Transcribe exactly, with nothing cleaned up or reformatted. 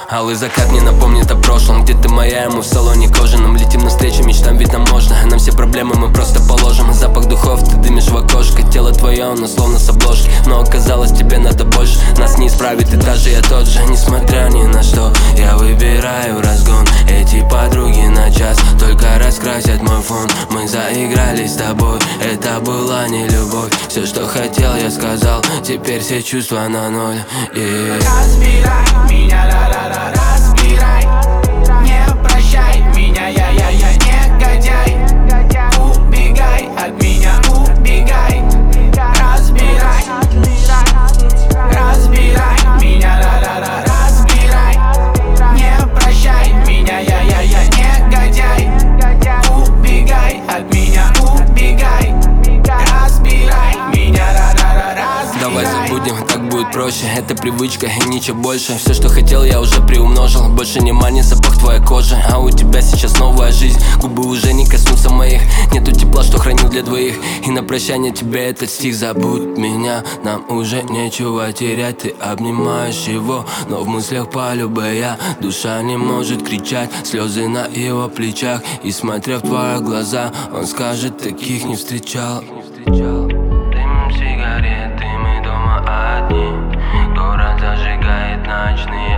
Алый закат мне напомнит о прошлом. Где ты моя, ему в салоне кожаном. Летим навстречу мечтам, ведь нам можно. Нам все проблемы мы просто положим. Запах духов, ты дымишь в окошко. Тело твое, оно словно с обложки. Но оказалось, тебе надо больше. Нас не исправит, и даже я тот же. Несмотря ни на что, я выбираю разгон. Эти подруги на час только раскрасят мой фон. Мы заиграли с тобой, это была не любовь. Все, что хотел, я сказал, теперь все чувства на ноль. yeah. Разбирай меня, ла-ла-ла, разбирай. Не прощай меня, я-я-я негодяй. Убегай от меня, убегай. Разбирай, разбирай меня, ла-ла-ла, разбирай. Не прощай меня, я-я-я негодяй. Убегай от меня, убегай. Разбирай меня, ла-ла-ла, разбирай. Давай забудем, так будет проще. Это привычка и ничего больше. Все, что хотел, я уже приумножил. Больше не манит запах твоей кожи. А у тебя сейчас новая жизнь. Губы уже не коснутся моих. Нету тепла, что хранил для двоих. И на прощание тебе этот стих: забудь меня, нам уже нечего терять. Ты обнимаешь его, но в мыслях полюбе я. Душа не может кричать, слезы на его плечах. И смотря в твои глаза, он скажет, таких не встречал. Дым сигареты, мы дома одни. Город зажигает ночные